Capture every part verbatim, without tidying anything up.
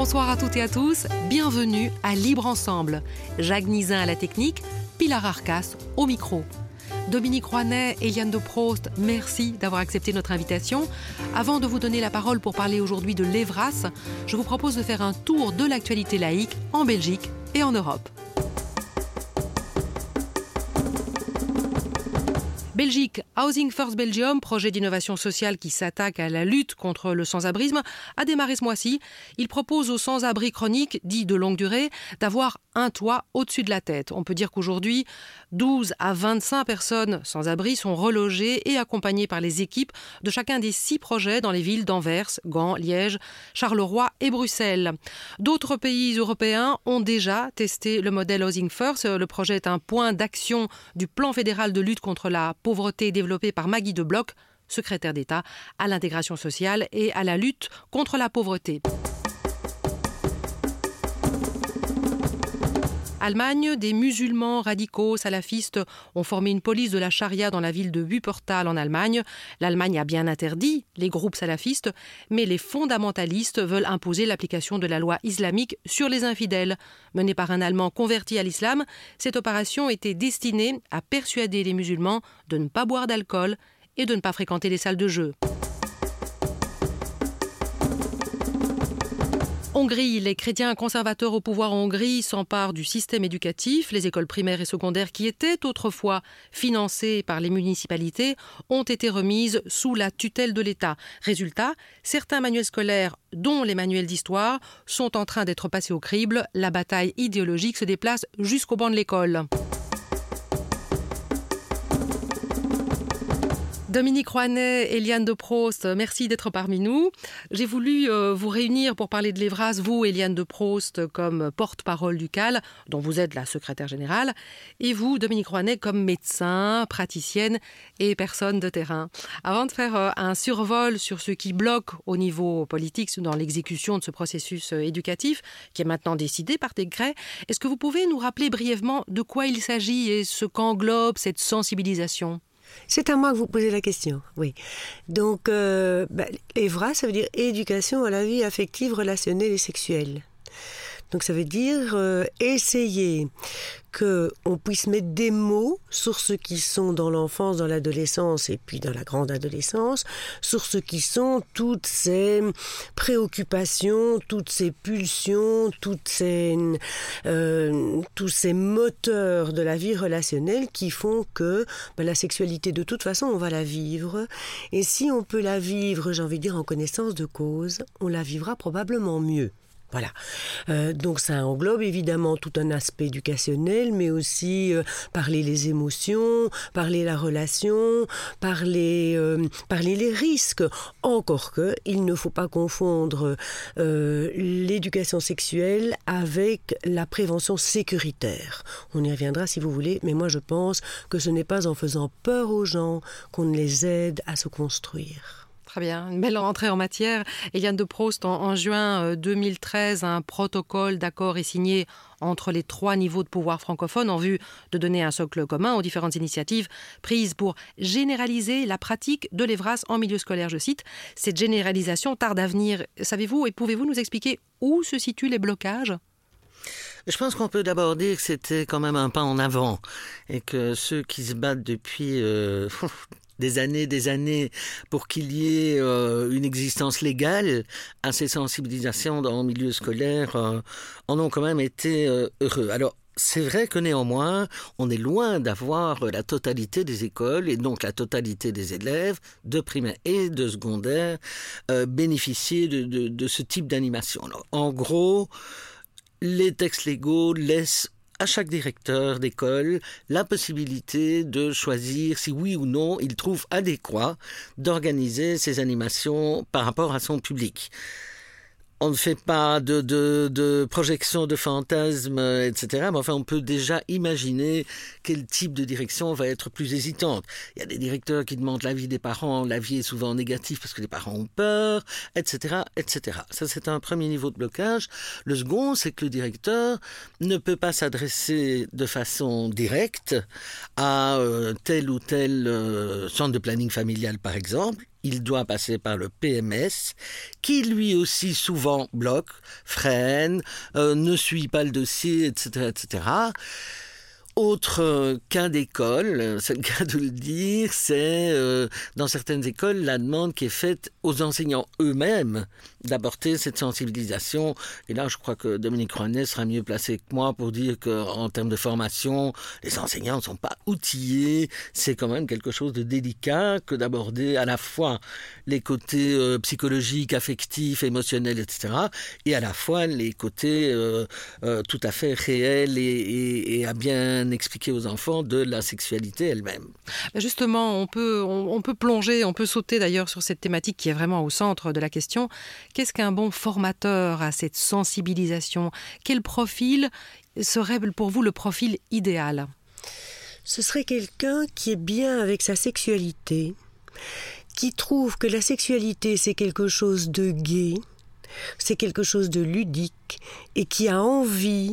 Bonsoir à toutes et à tous, bienvenue à Libre Ensemble. Jacques Nizin à la technique, Pilar Arcas au micro. Dominique Rouanet et Eliane de Prost, merci d'avoir accepté notre invitation. Avant de vous donner la parole pour parler aujourd'hui de l'Evras, je vous propose de faire un tour de l'actualité laïque en Belgique et en Europe. Belgique, Housing First Belgium, projet d'innovation sociale qui s'attaque à la lutte contre le sans-abrisme, a démarré ce mois-ci. Il propose aux sans-abri chroniques, dits de longue durée, d'avoir un toit au-dessus de la tête. On peut dire qu'aujourd'hui, douze à vingt-cinq personnes sans-abri sont relogées et accompagnées par les équipes de chacun des six projets dans les villes d'Anvers, Gand, Liège, Charleroi et Bruxelles. D'autres pays européens ont déjà testé le modèle Housing First. Le projet est un point d'action du plan fédéral de lutte contre la pauvreté développé par Maggie de Bloch, secrétaire d'État à l'intégration sociale et à la lutte contre la pauvreté. Allemagne, des musulmans radicaux salafistes ont formé une police de la charia dans la ville de Wuppertal en Allemagne. L'Allemagne a bien interdit les groupes salafistes, mais les fondamentalistes veulent imposer l'application de la loi islamique sur les infidèles. Menée par un Allemand converti à l'islam, cette opération était destinée à persuader les musulmans de ne pas boire d'alcool et de ne pas fréquenter les salles de jeu. Hongrie, les chrétiens conservateurs au pouvoir en Hongrie s'emparent du système éducatif. Les écoles primaires et secondaires qui étaient autrefois financées par les municipalités ont été remises sous la tutelle de l'État. Résultat, certains manuels scolaires, dont les manuels d'histoire, sont en train d'être passés au crible. La bataille idéologique se déplace jusqu'au banc de l'école. Dominique Rouanet, Eliane de Prost, merci d'être parmi nous. J'ai voulu euh, vous réunir pour parler de l'Evras, vous, Eliane de Prost, comme porte-parole du C A L, dont vous êtes la secrétaire générale, et vous, Dominique Rouanet, comme médecin, praticienne et personne de terrain. Avant de faire euh, un survol sur ce qui bloque au niveau politique dans l'exécution de ce processus euh, éducatif, qui est maintenant décidé par décret, est-ce que vous pouvez nous rappeler brièvement de quoi il s'agit et ce qu'englobe cette sensibilisation ? C'est à moi que vous posez la question, oui. Donc, euh, bah, Evras, ça veut dire éducation à la vie affective, relationnelle et sexuelle. Donc, ça veut dire euh, essayer qu'on puisse mettre des mots sur ce qui sont dans l'enfance, dans l'adolescence et puis dans la grande adolescence, sur ce qui sont toutes ces préoccupations, toutes ces pulsions, toutes ces, euh, tous ces moteurs de la vie relationnelle qui font que ben, la sexualité, de toute façon, on va la vivre. Et si on peut la vivre, j'ai envie de dire, en connaissance de cause, on la vivra probablement mieux. Voilà. Euh, donc ça englobe évidemment tout un aspect éducationnel, mais aussi euh, parler les émotions, parler la relation, parler, euh, parler les risques. Encore que, il ne faut pas confondre euh, l'éducation sexuelle avec la prévention sécuritaire. On y reviendra si vous voulez, mais moi je pense que ce n'est pas en faisant peur aux gens qu'on les aide à se construire. Très bien, une belle rentrée en matière. Eliane de Prost, en, en juin deux mille treize, un protocole d'accord est signé entre les trois niveaux de pouvoir francophones en vue de donner un socle commun aux différentes initiatives prises pour généraliser la pratique de l'Evras en milieu scolaire, je cite. Cette généralisation tarde à venir. Savez-vous et pouvez-vous nous expliquer où se situent les blocages ? Je pense qu'on peut d'abord dire que c'était quand même un pas en avant et que ceux qui se battent depuis... Euh... des années, des années, pour qu'il y ait euh, une existence légale à ces sensibilisations dans le milieu scolaire, euh, en ont quand même été euh, heureux. Alors, c'est vrai que néanmoins, on est loin d'avoir la totalité des écoles et donc la totalité des élèves de primaire et de secondaire euh, bénéficier de, de, de ce type d'animation. Alors, en gros, les textes légaux laissent à chaque directeur d'école la possibilité de choisir si oui ou non il trouve adéquat d'organiser ces animations par rapport à son public. On ne fait pas de, de, de projection de fantasmes, et cetera. Mais enfin, on peut déjà imaginer quel type de direction va être plus hésitante. Il y a des directeurs qui demandent l'avis des parents. L'avis est souvent négatif parce que les parents ont peur, et cetera, et cetera. Ça, c'est un premier niveau de blocage. Le second, c'est que le directeur ne peut pas s'adresser de façon directe à euh, tel ou tel euh, centre de planning familial, par exemple. il doit passer par le P M S, qui lui aussi souvent bloque, freine, euh, ne suit pas le dossier, et cetera, et cetera. Autre euh, cas d'école, c'est le cas de le dire, c'est euh, dans certaines écoles la demande qui est faite aux enseignants eux-mêmes d'apporter cette sensibilisation. Et là, je crois que Dominique Rouanet sera mieux placé que moi pour dire qu'en termes de formation, les enseignants ne sont pas outillés. C'est quand même quelque chose de délicat que d'aborder à la fois les côtés euh, psychologiques, affectifs, émotionnels, et cetera, et à la fois les côtés euh, euh, tout à fait réels et, et, et à bien expliquer aux enfants de la sexualité elle-même. Justement, on peut, on, on peut plonger, on peut sauter d'ailleurs sur cette thématique qui est vraiment au centre de la question. Qu'est-ce qu'un bon formateur à cette sensibilisation ? Quel profil serait pour vous le profil idéal ? Ce serait quelqu'un qui est bien avec sa sexualité, qui trouve que la sexualité c'est quelque chose de gai, c'est quelque chose de ludique et qui a envie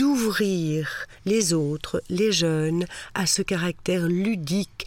d'ouvrir les autres, les jeunes, à ce caractère ludique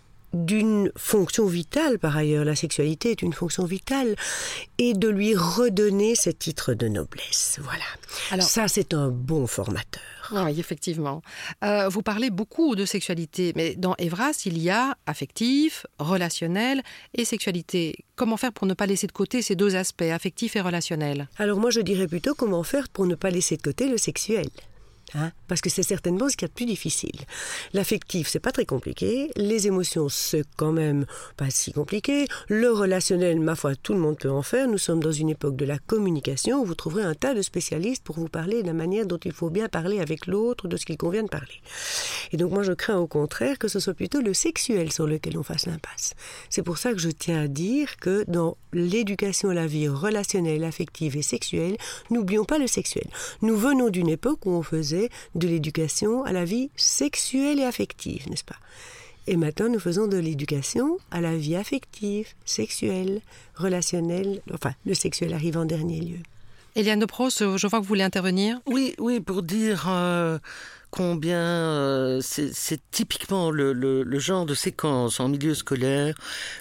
d'une fonction vitale, par ailleurs, la sexualité est une fonction vitale, et de lui redonner ce titre de noblesse. Voilà. Alors, ça, c'est un bon formateur. Oui, effectivement. Euh, vous parlez beaucoup de sexualité, mais dans Evras, il y a affectif, relationnel et sexualité. Comment faire pour ne pas laisser de côté ces deux aspects, affectif et relationnel ? Alors moi, je dirais plutôt comment faire pour ne pas laisser de côté le sexuel. Hein, parce que c'est certainement ce qu'il y a de plus difficile. L'affectif, c'est pas très compliqué. Les émotions, c'est quand même pas si compliqué. Le relationnel, ma foi, tout le monde peut en faire. Nous sommes dans une époque de la communication où vous trouverez un tas de spécialistes pour vous parler de la manière dont il faut bien parler avec l'autre, de ce qu'il convient de parler. Et donc moi, je crains au contraire que ce soit plutôt le sexuel sur lequel on fasse l'impasse. C'est pour ça que je tiens à dire que dans l'éducation à la vie relationnelle, affective et sexuelle, n'oublions pas le sexuel. Nous venons d'une époque où on faisait de l'éducation à la vie sexuelle et affective, n'est-ce pas ? Et maintenant, nous faisons de l'éducation à la vie affective, sexuelle, relationnelle, enfin, le sexuel arrive en dernier lieu. Eliane de Pros, je vois que vous voulez intervenir. Oui, oui, pour dire euh, combien euh, c'est, c'est typiquement le, le, le genre de séquence en milieu scolaire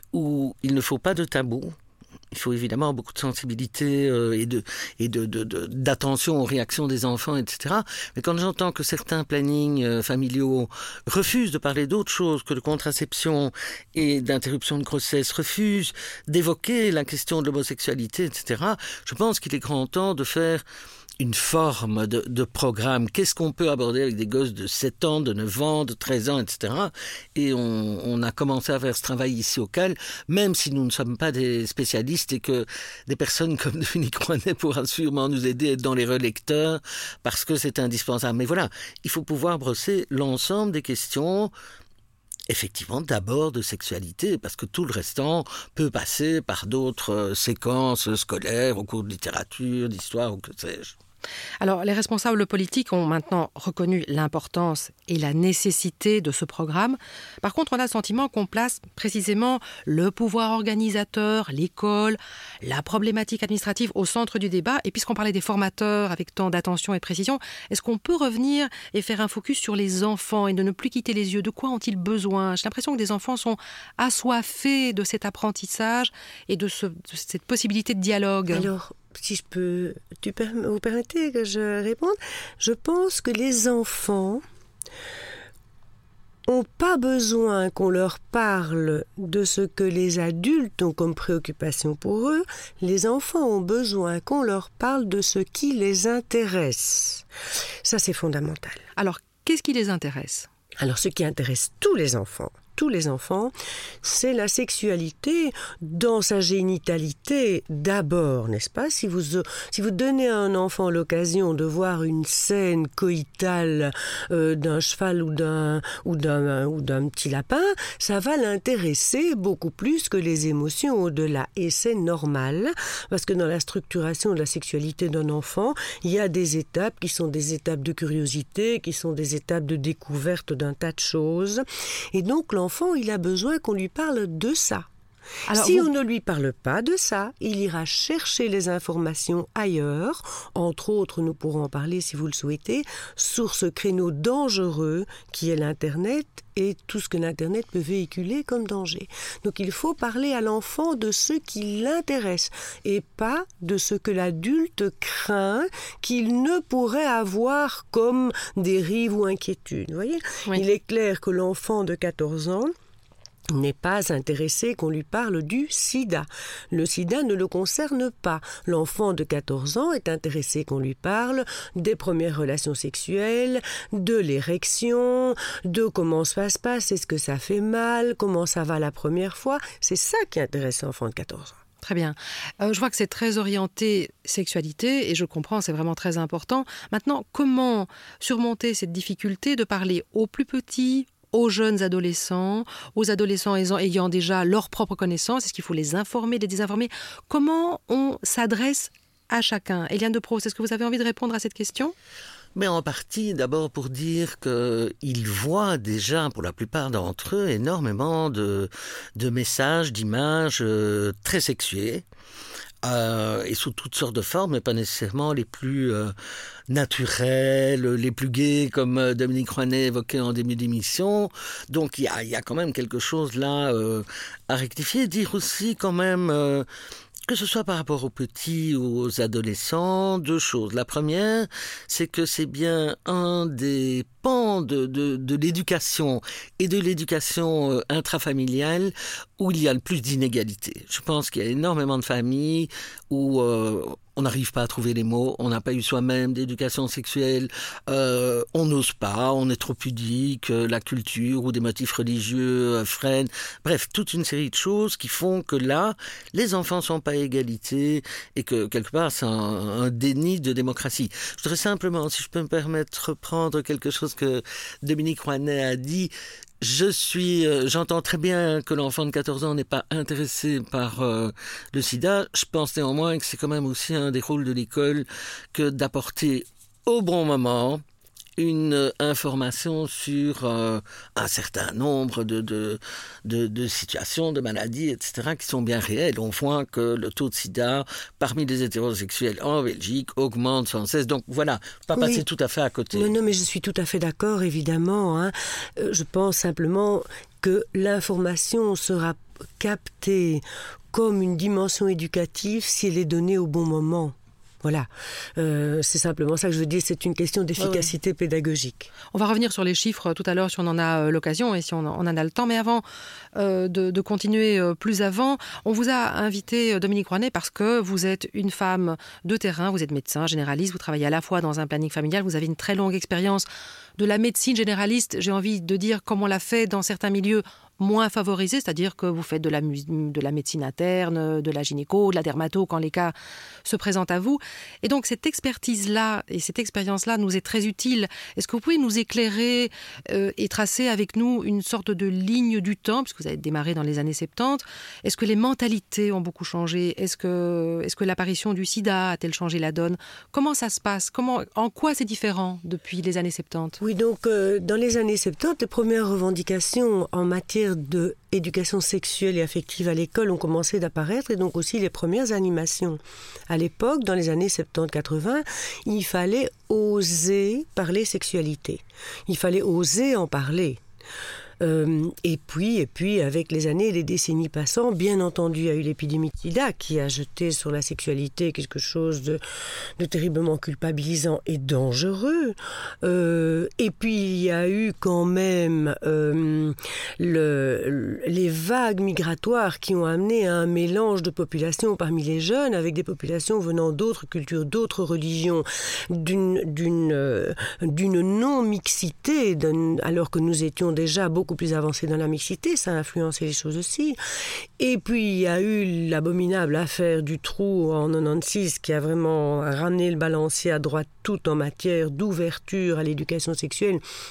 où il ne faut pas de tabou. Il faut évidemment beaucoup de sensibilité euh, et, de, et de, de, de, d'attention aux réactions des enfants, et cetera. Mais quand j'entends que certains plannings euh, familiaux refusent de parler d'autre chose que de contraception et d'interruption de grossesse, refusent d'évoquer la question de l'homosexualité, et cetera, je pense qu'il est grand temps de faire une forme de, de programme. Qu'est-ce qu'on peut aborder avec des gosses de sept ans, de neuf ans, de treize ans, et cetera. Et on, on a commencé à faire ce travail ici au C A L, même si nous ne sommes pas des spécialistes et que des personnes comme Dominique Rouanet pourra sûrement nous aider à être dans les relecteurs parce que c'est indispensable. Mais voilà, il faut pouvoir brosser l'ensemble des questions. Effectivement, d'abord de sexualité, parce que tout le restant peut passer par d'autres séquences scolaires, au cours de littérature, d'histoire ou que sais-je. Alors, les responsables politiques ont maintenant reconnu l'importance et la nécessité de ce programme. Par contre, on a le sentiment qu'on place précisément le pouvoir organisateur, l'école, la problématique administrative au centre du débat. Et puisqu'on parlait des formateurs avec tant d'attention et de précision, est-ce qu'on peut revenir et faire un focus sur les enfants et de ne plus quitter les yeux ? De quoi ont-ils besoin ? J'ai l'impression que des enfants sont assoiffés de cet apprentissage et de, ce, de cette possibilité de dialogue. Alors, si je peux, tu per, vous permettez que je réponde ? Je pense que les enfants n'ont pas besoin qu'on leur parle de ce que les adultes ont comme préoccupation pour eux. Les enfants ont besoin qu'on leur parle de ce qui les intéresse. Ça, c'est fondamental. Alors, qu'est-ce qui les intéresse ? Alors, ce qui intéresse tous les enfants, tous les enfants, c'est la sexualité dans sa génitalité d'abord, n'est-ce pas ? Si vous, si vous donnez à un enfant l'occasion de voir une scène coïtale euh, d'un cheval ou d'un, ou, d'un, ou d'un petit lapin, ça va l'intéresser beaucoup plus que les émotions au-delà. Et c'est normal, parce que dans la structuration de la sexualité d'un enfant, il y a des étapes qui sont des étapes de curiosité, qui sont des étapes de découverte d'un tas de choses. Et donc l'enfant, il a besoin qu'on lui parle de ça. Alors, si vous... on ne lui parle pas de ça, il ira chercher les informations ailleurs. Entre autres, nous pourrons en parler si vous le souhaitez, sur ce créneau dangereux qui est l'Internet et tout ce que l'Internet peut véhiculer comme danger. Donc il faut parler à l'enfant de ce qui l'intéresse et pas de ce que l'adulte craint qu'il ne pourrait avoir comme dérive ou inquiétude. Vous voyez ? Oui. Il est clair que l'enfant de quatorze ans n'est pas intéressé qu'on lui parle du sida. Le sida ne le concerne pas. L'enfant de quatorze ans est intéressé qu'on lui parle des premières relations sexuelles, de l'érection, de comment ça se passe, est-ce que ça fait mal, comment ça va la première fois. C'est ça qui intéresse l'enfant de quatorze ans. Très bien. Euh, je vois que c'est très orienté sexualité et je comprends, c'est vraiment très important. Maintenant, comment surmonter cette difficulté de parler aux plus petits, aux jeunes adolescents, aux adolescents ayant déjà leur propre connaissance? Est-ce qu'il faut les informer, les désinformer? Comment on s'adresse à chacun? Eliane de Prost, est-ce que vous avez envie de répondre à cette question? Mais en partie, d'abord pour dire qu'ils voient déjà, pour la plupart d'entre eux, énormément de, de messages, d'images euh, très sexuées. Euh, et sous toutes sortes de formes, mais pas nécessairement les plus euh, naturelles, les plus gaies, comme euh, Dominique Rouanet évoquait en début d'émission. Donc il y a, y a quand même quelque chose là euh, à rectifier. Dire aussi quand même, euh, que ce soit par rapport aux petits ou aux adolescents, deux choses. La première, c'est que c'est bien un des pans de, de, de l'éducation et de l'éducation euh, intrafamiliale où il y a le plus d'inégalités. Je pense qu'il y a énormément de familles où euh, on n'arrive pas à trouver les mots, on n'a pas eu soi-même d'éducation sexuelle, euh, on n'ose pas, on est trop pudique, euh, la culture ou des motifs religieux euh, freinent. Bref, toute une série de choses qui font que là, les enfants sont pas à égalité et que quelque part c'est un, un déni de démocratie. Je voudrais simplement, si je peux me permettre, reprendre quelque chose que Dominique Rouanet a dit. Je suis, euh, j'entends très bien que l'enfant de quatorze ans n'est pas intéressé par euh, le sida. Je pense néanmoins que c'est quand même aussi un des rôles de l'école que d'apporter au bon moment une euh, information sur euh, un certain nombre de, de, de, de situations, de maladies, et cetera qui sont bien réelles. On voit que le taux de sida parmi les hétérosexuels en Belgique augmente sans cesse. Donc voilà, pas oui. passer tout à fait à côté. Non, non, mais je suis tout à fait d'accord, évidemment. Hein. Euh, je pense simplement que l'information sera captée comme une dimension éducative si elle est donnée au bon moment. Voilà, euh, c'est simplement ça que je veux dire, c'est une question d'efficacité ouais, ouais. pédagogique. On va revenir sur les chiffres tout à l'heure si on en a l'occasion et si on en a le temps, mais avant euh, de, de continuer euh, plus avant, on vous a invité, Dominique Rouanet, parce que vous êtes une femme de terrain, vous êtes médecin généraliste, vous travaillez à la fois dans un planning familial, vous avez une très longue expérience de la médecine généraliste, j'ai envie de dire comme on l'a fait dans certains milieux moins favorisés, c'est-à-dire que vous faites de la, de la médecine interne, de la gynéco, de la dermato quand les cas se présentent à vous. Et donc cette expertise-là et cette expérience-là nous est très utile. Est-ce que vous pouvez nous éclairer euh, et tracer avec nous une sorte de ligne du temps, puisque vous avez démarré dans les années soixante-dix. Est-ce que les mentalités ont beaucoup changé? Est-ce que, est-ce que l'apparition du sida a-t-elle changé la donne? Comment ça se passe? Comment, en quoi c'est différent depuis les années soixante-dix? Oui, donc euh, dans les années soixante-dix, les premières revendications en matière de éducation sexuelle et affective à l'école ont commencé d'apparaître et donc aussi les premières animations. À l'époque, dans les années soixante-dix quatre-vingts, il fallait oser parler sexualité. Il fallait oser en parler. Euh, et puis, et puis, avec les années et les décennies passant, bien entendu, il y a eu l'épidémie de sida qui a jeté sur la sexualité quelque chose de, de terriblement culpabilisant et dangereux. Euh, et puis, il y a eu quand même euh, le, les vagues migratoires qui ont amené à un mélange de populations parmi les jeunes, avec des populations venant d'autres cultures, d'autres religions, d'une, d'une, euh, d'une non-mixité, d'un, alors que nous étions déjà beaucoup plus avancé dans la mixité, ça a influencé les choses aussi. Et puis il y a eu l'abominable affaire du trou en quatre-vingt-seize qui a vraiment ramené le balancier à droite tout en matière d'ouverture à l'éducation sexuelle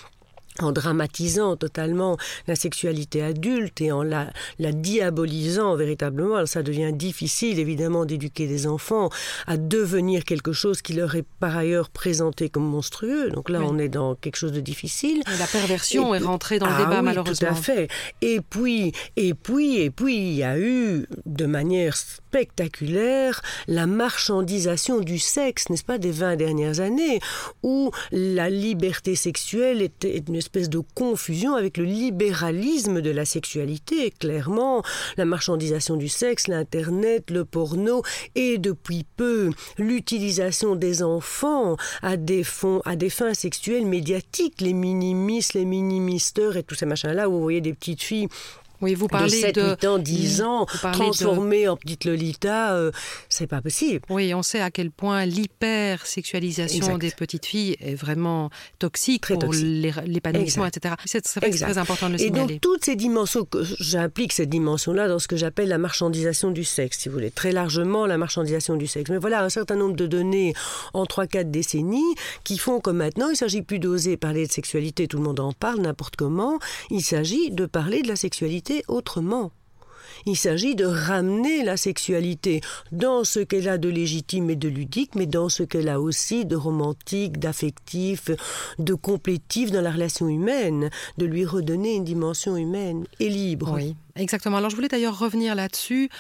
en dramatisant totalement la sexualité adulte et en la, la diabolisant véritablement. Alors ça devient difficile, évidemment, d'éduquer des enfants à devenir quelque chose qui leur est par ailleurs présenté comme monstrueux. Donc là, oui. on est dans quelque chose de difficile. Et la perversion et, est rentrée dans le ah débat, oui, malheureusement. Tout à fait. Et puis, et puis, et puis, il y a eu, de manière spectaculaire, la marchandisation du sexe, n'est-ce pas, des vingt dernières années, où la liberté sexuelle était une espèce de confusion avec le libéralisme de la sexualité. Clairement, la marchandisation du sexe, l'Internet, le porno et depuis peu l'utilisation des enfants à des, fonds, à des fins sexuelles médiatiques, les mini-miss, les mini-misters et tous ces machins-là où vous voyez des petites filles oui, vous parlez de sept, de huit ans, dix ans, transformées de... en petites Lolita, euh, c'est pas possible. Oui, on sait à quel point l'hypersexualisation des petites filles est vraiment toxique très pour toxique. l'épanouissement, exact. et cetera. C'est, c'est vrai que c'est très important de le et signaler. Et donc, toutes ces dimensions, que j'implique cette dimension-là dans ce que j'appelle la marchandisation du sexe, si vous voulez, très largement la marchandisation du sexe. Mais voilà, un certain nombre de données en trois quatre décennies qui font que maintenant, il ne s'agit plus d'oser parler de sexualité, tout le monde en parle, n'importe comment, il s'agit de parler de la sexualité autrement. Il s'agit de ramener la sexualité dans ce qu'elle a de légitime et de ludique, mais dans ce qu'elle a aussi de romantique, d'affectif, de complétif dans la relation humaine, de lui redonner une dimension humaine et libre. Oui. Exactement. Alors, je voulais d'ailleurs revenir là-dessus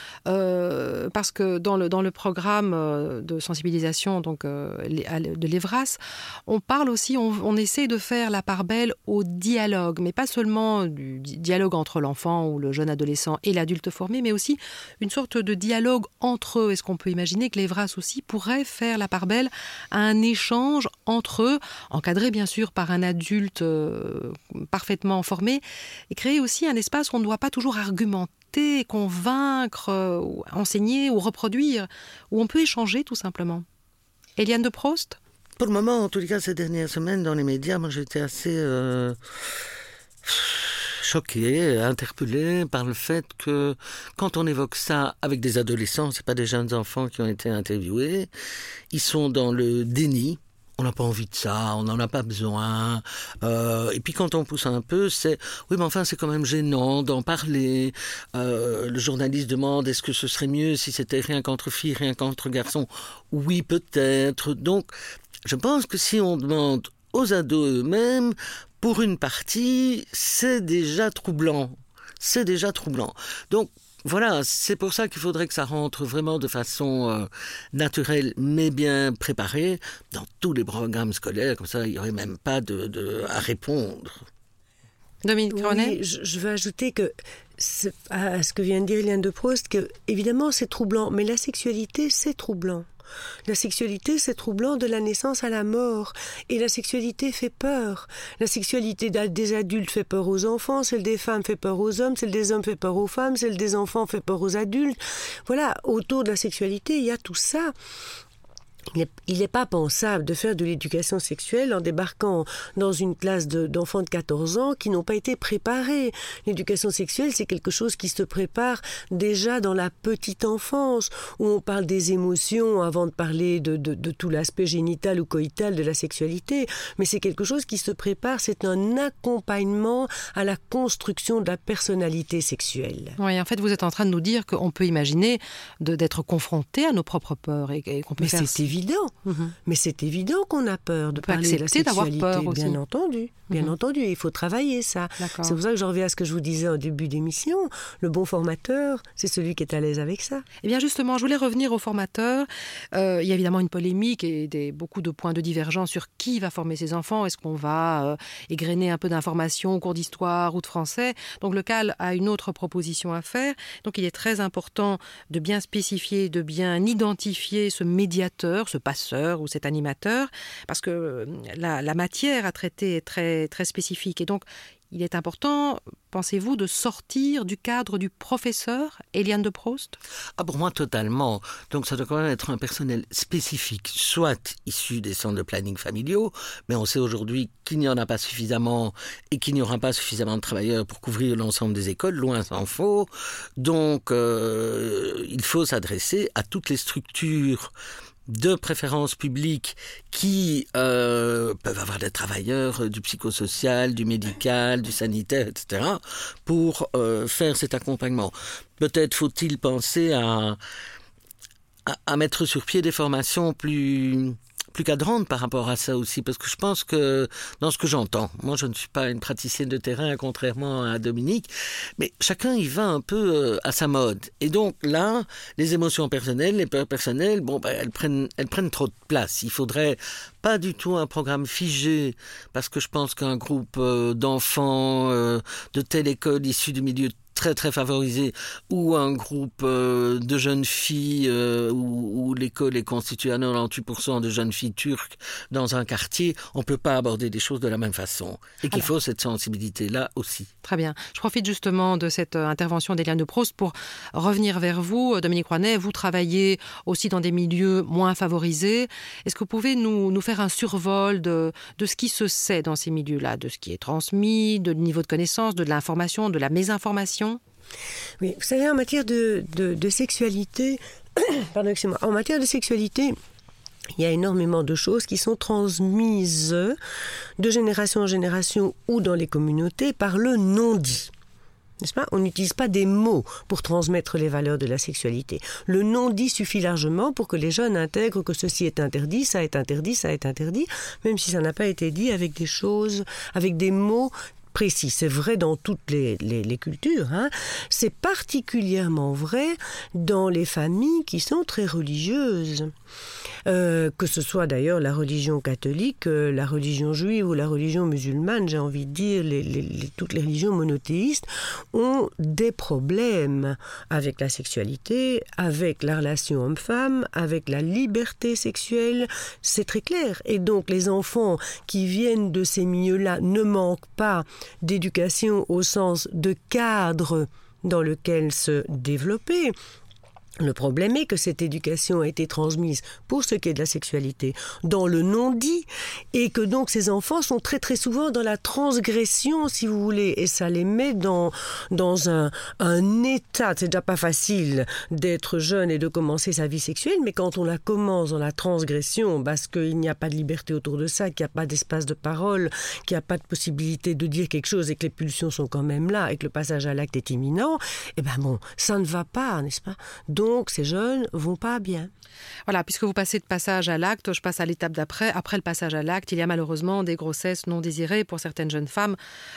euh, parce que dans le, dans le programme de sensibilisation donc, euh, de l'Evras, on parle aussi, on, on essaie de faire la part belle au dialogue, mais pas seulement du dialogue entre l'enfant ou le jeune adolescent et l'adulte formé, mais aussi une sorte de dialogue entre eux. Est-ce qu'on peut imaginer que l'Evras aussi pourrait faire la part belle à un échange entre eux, encadré bien sûr par un adulte euh, parfaitement formé, et créer aussi un espace où on ne doit pas toujours argumenter, convaincre, euh, enseigner ou reproduire, où on peut échanger tout simplement. Eliane de Prost ? Pour le moment, en tout cas, ces dernières semaines, dans les médias, moi j'étais assez euh, choquée, interpellée par le fait que quand on évoque ça avec des adolescents, c'est pas des jeunes enfants qui ont été interviewés, ils sont dans le déni. On n'a pas envie de ça, on n'en a pas besoin. Euh, et puis quand on pousse un peu, c'est oui, mais enfin c'est quand même gênant d'en parler. Euh, le journaliste demande est-ce que ce serait mieux si c'était rien qu'entre filles, rien qu'entre garçons ? Oui, peut-être. Donc, je pense que si on demande aux ados eux-mêmes, pour une partie, c'est déjà troublant. C'est déjà troublant. Donc, voilà, c'est pour ça qu'il faudrait que ça rentre vraiment de façon euh, naturelle, mais bien préparée, dans tous les programmes scolaires, comme ça, il n'y aurait même pas de, de, à répondre. Dominique Cronet ? Oui, je, je veux ajouter que, à ce que vient de dire Eliane de Prost, que, évidemment, c'est troublant, mais la sexualité, c'est troublant. La sexualité, c'est troublant de la naissance à la mort. Et la sexualité fait peur. La sexualité des adultes fait peur aux enfants, celle des femmes fait peur aux hommes, celle des hommes fait peur aux femmes, celle des enfants fait peur aux adultes. Voilà, autour de la sexualité, il y a tout ça. Il n'est pas pensable de faire de l'éducation sexuelle en débarquant dans une classe de, d'enfants de quatorze ans qui n'ont pas été préparés. L'éducation sexuelle, c'est quelque chose qui se prépare déjà dans la petite enfance, où on parle des émotions avant de parler de, de, de tout l'aspect génital ou coïtal de la sexualité. Mais c'est quelque chose qui se prépare, c'est un accompagnement à la construction de la personnalité sexuelle. Oui, en fait, vous êtes en train de nous dire qu'on peut imaginer de, d'être confronté à nos propres peurs et, et qu'on peut Mais faire... c'est évident. Mm-hmm. Mais c'est évident qu'on a peur de parler de la sexualité, d'avoir peur aussi. Bien entendu, bien mm-hmm. entendu. Il faut travailler ça. D'accord. C'est pour ça que je reviens à ce que je vous disais au début d'émission. Le bon formateur, c'est celui qui est à l'aise avec ça. Eh bien justement, je voulais revenir au formateur. Euh, il y a évidemment une polémique et des, beaucoup de points de divergence sur qui va former ses enfants. Est-ce qu'on va euh, égrener un peu d'informations au cours d'histoire ou de français ? Donc le C A L a une autre proposition à faire. Donc il est très important de bien spécifier, de bien identifier ce médiateur, ce passeur ou cet animateur, parce que la, la matière à traiter est très, très spécifique. Et donc, il est important, pensez-vous, de sortir du cadre du professeur, Eliane de Prost ? Ah, pour moi, totalement. Donc, ça doit quand même être un personnel spécifique, soit issu des centres de planning familiaux, mais on sait aujourd'hui qu'il n'y en a pas suffisamment et qu'il n'y aura pas suffisamment de travailleurs pour couvrir l'ensemble des écoles, loin s'en faut. Donc, euh, il faut s'adresser à toutes les structures de préférence publique qui euh, euh, peuvent avoir des travailleurs euh, du psychosocial, du médical, du sanitaire, et cetera, pour euh, faire cet accompagnement. Peut-être faut-il penser à, à, à mettre sur pied des formations plus... plus cadrante par rapport à ça aussi, parce que je pense que dans ce que j'entends, moi je ne suis pas une praticienne de terrain contrairement à Dominique, mais chacun y va un peu à sa mode. Et donc là, les émotions personnelles, les peurs personnelles, bon, ben, elles prennent, elles prennent trop de place. Il faudrait pas du tout un programme figé, parce que je pense qu'un groupe d'enfants de telle école issus du milieu très très favorisé, ou un groupe euh, de jeunes filles euh, où, où l'école est constituée à quatre-vingt-dix pour cent de jeunes filles turques dans un quartier, on ne peut pas aborder des choses de la même façon. Et qu'il Alors, faut cette sensibilité-là aussi. Très bien. Je profite justement de cette intervention d'Éliane de Prost pour revenir vers vous. Dominique Rouanet, vous travaillez aussi dans des milieux moins favorisés. Est-ce que vous pouvez nous, nous faire un survol de, de ce qui se sait dans ces milieux-là, de ce qui est transmis, de niveau de connaissance, de l'information, de la mésinformation ? Oui, vous savez, en matière de, de, de sexualité, pardon, excusez-moi, en matière de sexualité, il y a énormément de choses qui sont transmises de génération en génération ou dans les communautés par le non-dit. N'est-ce pas ? On n'utilise pas des mots pour transmettre les valeurs de la sexualité. Le non-dit suffit largement pour que les jeunes intègrent que ceci est interdit, ça est interdit, ça est interdit, même si ça n'a pas été dit avec des choses, avec des mots précis. C'est vrai dans toutes les, les, les cultures. Hein. C'est particulièrement vrai dans les familles qui sont très religieuses. Euh, que ce soit d'ailleurs la religion catholique, euh, la religion juive ou la religion musulmane, j'ai envie de dire, les, les, les, toutes les religions monothéistes ont des problèmes avec la sexualité, avec la relation homme-femme, avec la liberté sexuelle, c'est très clair. Et donc les enfants qui viennent de ces milieux-là ne manquent pas d'éducation au sens de cadre dans lequel se développer. Le problème est que cette éducation a été transmise, pour ce qui est de la sexualité, dans le non-dit, et que donc ces enfants sont très très souvent dans la transgression, si vous voulez, et ça les met dans, dans un, un état. C'est déjà pas facile d'être jeune et de commencer sa vie sexuelle, mais quand on la commence dans la transgression, parce qu'il n'y a pas de liberté autour de ça, qu'il n'y a pas d'espace de parole, qu'il n'y a pas de possibilité de dire quelque chose et que les pulsions sont quand même là, et que le passage à l'acte est imminent, eh ben bon, ça ne va pas, n'est-ce pas ? Donc, Donc, ces jeunes vont pas bien. Voilà, puisque vous passez de passage à l'acte, je passe à l'étape d'après. Après le passage à l'acte, il y a malheureusement des grossesses non désirées pour certaines jeunes femmes.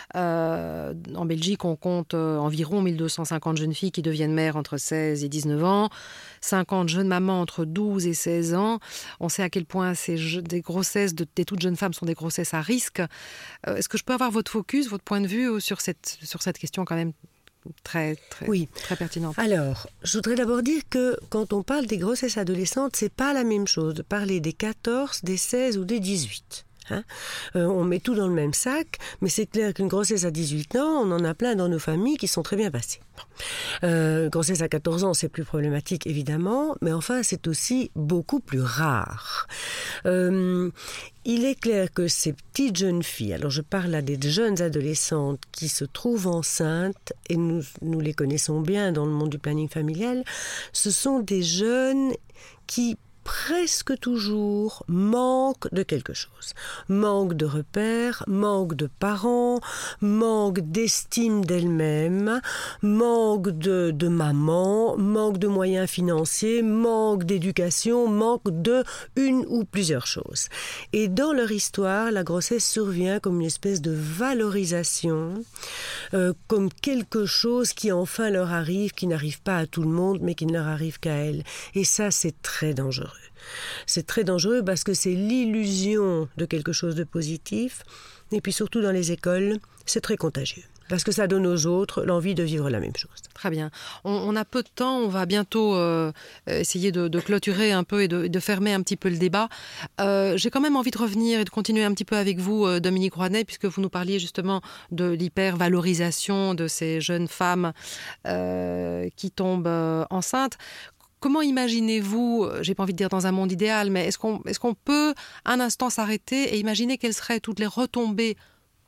Euh, en Belgique, on compte euh, environ mille deux cent cinquante jeunes filles qui deviennent mères entre seize et dix-neuf ans, cinquante jeunes mamans entre douze et seize ans. On sait à quel point ces je- des grossesses de, des toutes jeunes femmes sont des grossesses à risque. Euh, est-ce que je peux avoir votre focus, votre point de vue sur cette, sur cette question quand même Très, très, oui. très pertinente. Alors, je voudrais d'abord dire que quand on parle des grossesses adolescentes, c'est pas la même chose de parler des quatorze, des seize ou des dix-huit. Hein euh, on met tout dans le même sac, mais c'est clair qu'une grossesse à dix-huit ans, on en a plein dans nos familles qui sont très bien passées. Euh, grossesse à quatorze ans, c'est plus problématique évidemment, mais enfin c'est aussi beaucoup plus rare. Euh, il est clair que ces petites jeunes filles, alors je parle là des jeunes adolescentes qui se trouvent enceintes, et nous, nous les connaissons bien dans le monde du planning familial, ce sont des jeunes qui presque toujours manque de quelque chose. Manque de repères, manque de parents, manque d'estime d'elle-même, manque de, de maman, manque de moyens financiers, manque d'éducation, manque de une ou plusieurs choses. Et dans leur histoire, la grossesse survient comme une espèce de valorisation, euh, comme quelque chose qui enfin leur arrive, qui n'arrive pas à tout le monde, mais qui ne leur arrive qu'à elles. Et ça, c'est très dangereux. C'est très dangereux parce que c'est l'illusion de quelque chose de positif. Et puis surtout dans les écoles, c'est très contagieux. Parce que ça donne aux autres l'envie de vivre la même chose. Très bien. On, on a peu de temps, on va bientôt euh, essayer de, de clôturer un peu et de, de fermer un petit peu le débat. Euh, j'ai quand même envie de revenir et de continuer un petit peu avec vous, euh, Dominique Rouanet, puisque vous nous parliez justement de l'hyper-valorisation de ces jeunes femmes euh, qui tombent euh, enceintes. Comment imaginez-vous, j'ai pas envie de dire dans un monde idéal, mais est-ce qu'on, est-ce qu'on peut un instant s'arrêter et imaginer quelles seraient toutes les retombées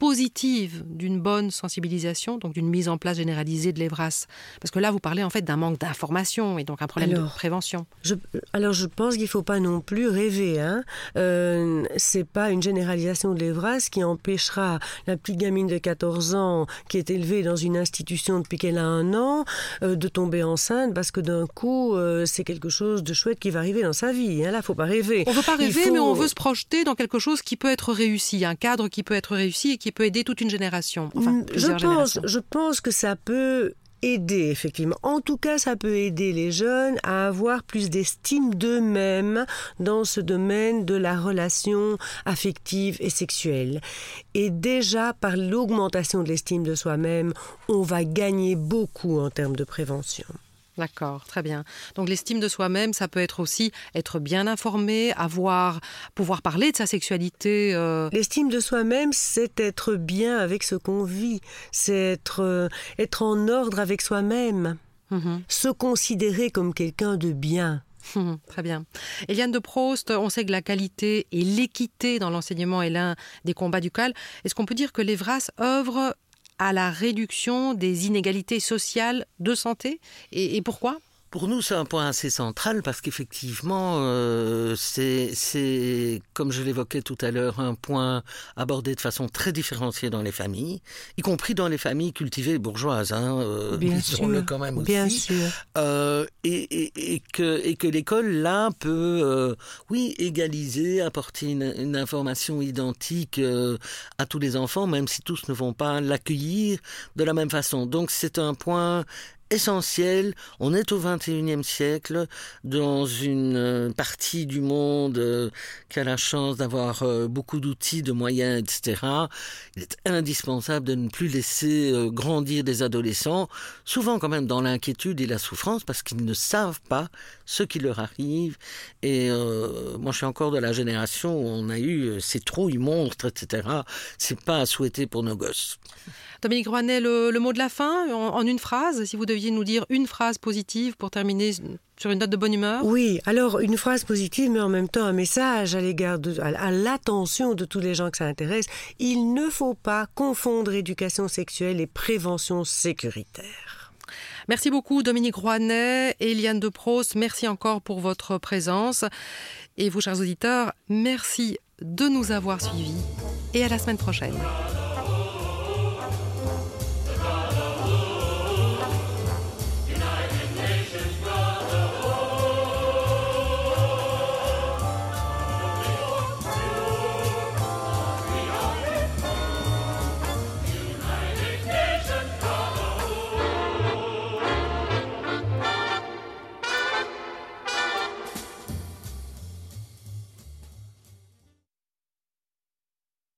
positive d'une bonne sensibilisation, donc d'une mise en place généralisée de l'E V R A S? Parce que là, vous parlez en fait d'un manque d'information et donc un problème alors, de prévention. Je, alors, je pense qu'il ne faut pas non plus rêver. Hein. Euh, ce n'est pas une généralisation de l'E V R A S qui empêchera la petite gamine de quatorze ans qui est élevée dans une institution depuis qu'elle a un an euh, de tomber enceinte parce que d'un coup, euh, c'est quelque chose de chouette qui va arriver dans sa vie. Hein. Là, il ne faut pas rêver. On ne veut pas rêver, faut... mais on veut se projeter dans quelque chose qui peut être réussi, un cadre qui peut être réussi et qui peut aider toute une génération, enfin plusieurs je pense, générations. Je pense que ça peut aider, effectivement. En tout cas, ça peut aider les jeunes à avoir plus d'estime d'eux-mêmes dans ce domaine de la relation affective et sexuelle. Et déjà, par l'augmentation de l'estime de soi-même, on va gagner beaucoup en termes de prévention. D'accord, très bien. Donc l'estime de soi-même, ça peut être aussi être bien informé, avoir, pouvoir parler de sa sexualité. Euh... L'estime de soi-même, c'est être bien avec ce qu'on vit, c'est être, euh, être en ordre avec soi-même, mm-hmm. se considérer comme quelqu'un de bien. Mmh, très bien. Eliane de Prost, on sait que la qualité et l'équité dans l'enseignement est l'un des combats du C A L. Est-ce qu'on peut dire que l'E V R A S œuvre à la réduction des inégalités sociales de santé? Et, et pourquoi ? Pour nous, c'est un point assez central parce qu'effectivement, euh, c'est, c'est, comme je l'évoquais tout à l'heure, un point abordé de façon très différenciée dans les familles, y compris dans les familles cultivées bourgeoises, hein, euh, bien disons-le sûr, quand même aussi. Bien sûr. Euh, et, et, et, que, et que l'école, là, peut, euh, oui, égaliser, apporter une, une information identique euh, à tous les enfants, même si tous ne vont pas l'accueillir de la même façon. Donc, c'est un point essentiel. On est au vingt et unième siècle, dans une partie du monde euh, qui a la chance d'avoir euh, beaucoup d'outils, de moyens, et cetera. Il est indispensable de ne plus laisser euh, grandir des adolescents, souvent quand même dans l'inquiétude et la souffrance, parce qu'ils ne savent pas ce qui leur arrive. Et euh, moi, je suis encore de la génération où on a eu ces trouilles monstres, et cetera. C'est pas à souhaiter pour nos gosses. Dominique Rouanet, le, le mot de la fin, en, en une phrase, si vous deviez nous dire une phrase positive pour terminer sur une note de bonne humeur. Oui, alors une phrase positive, mais en même temps un message à l'égard de, à, à l'attention de tous les gens que ça intéresse. Il ne faut pas confondre éducation sexuelle et prévention sécuritaire. Merci beaucoup Dominique Rouanet et Eliane de Prost. Merci encore pour votre présence. Et vous, chers auditeurs, merci de nous avoir suivis et à la semaine prochaine.